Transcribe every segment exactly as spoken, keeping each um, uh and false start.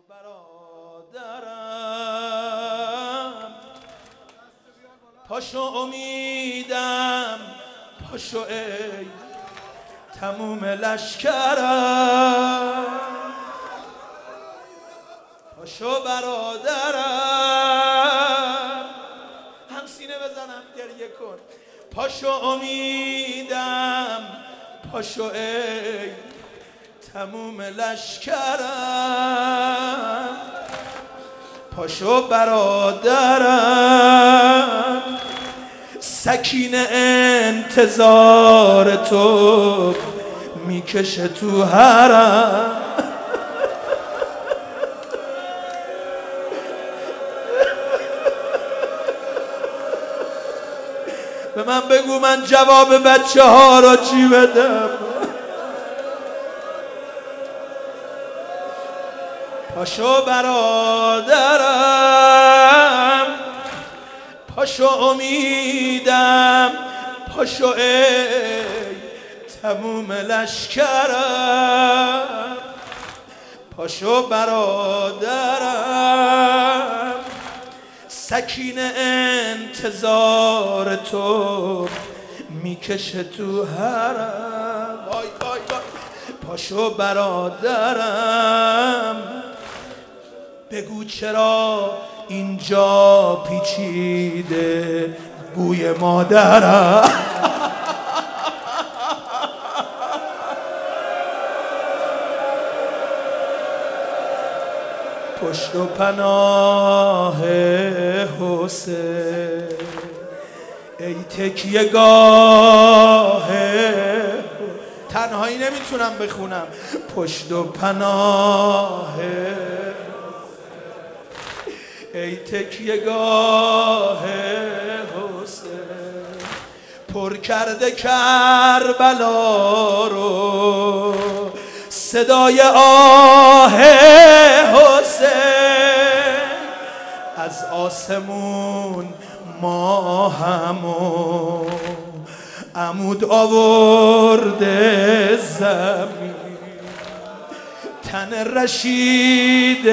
برادرم پاشو امیدم پاشو ای تموم لشکرم پاشو برادرم هم سینه بزنم گریه کن پاشو امیدم پاشو ای تموم لشکرم پاشو برادرم سکینه انتظار تو میکشه تو حرم به من بگو من جواب بچه ها رو چی بدم پاشو برادرم پاشو امیدم پاشو ای تموم لشکرم پاشو برادرم سکینه انتظار تو میکشه تو حرم وای وای وای پاشو برادرم بگو چرا اینجا پیچیده بوی مادرم پشت و پناه حسین ای تکیه گاه تنهایی نمیتونم بخونم پشت و پناه ای تکیه گاه حسین پر کرده کربلا رو صدای آه حسین از آسمون ما همو عمود آورده زمین تن رشید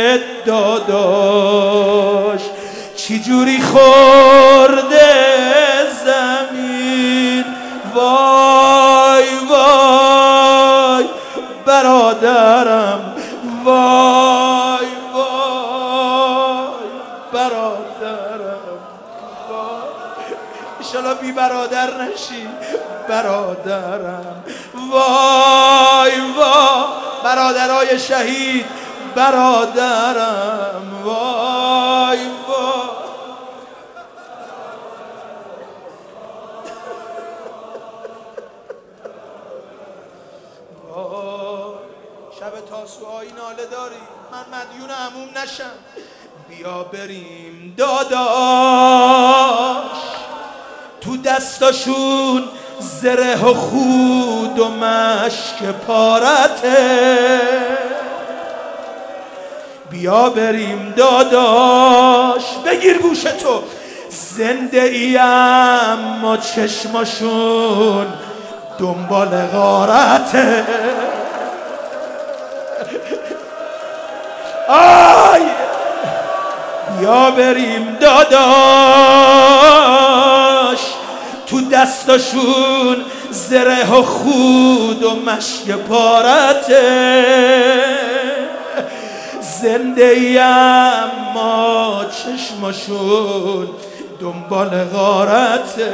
داداش چی جوری خورده زمین وای وای برادرم وای وای برادرم وای انشالله بی برادر نشی برادرم وای وای برادرای شهید برادرم وای وای شب تاسوعایی ناله داری من مدیون عموم نشم بیا بریم داداش تو دستاشون زره و خود و مشک پارته بیا بریم داداش بگیر گوش تو زنده ای اما چشماشون دنبال غارته آی بیا بریم داداش تو دستاشون زره و خود و مشک پارته زنده ای اما چشماشون دنبال غارته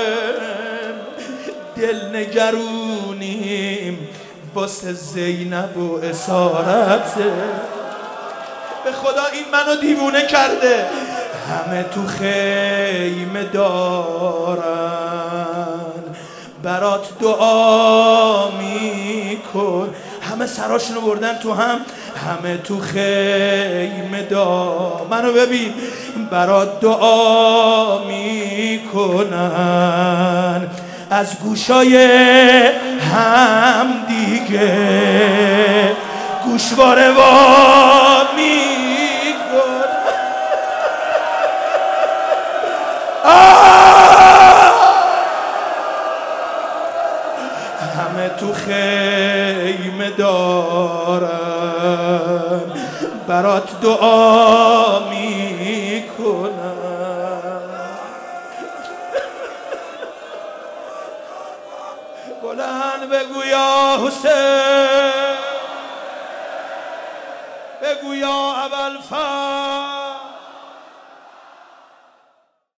دل نگرونیم واسه زینب و اسارته به خدا این منو دیوونه کرده همه تو خیمه دارن برات دعا میکن همه سراشونو بردن تو هم همه تو خیمه دارن منو ببین برات دعا میکنن از گوشای هم دیگه گوشواره وا میکن همه تو خیمه دارن برات دعا میکنم. بلند بگو یا حسین، بگو یا ابوالفضل.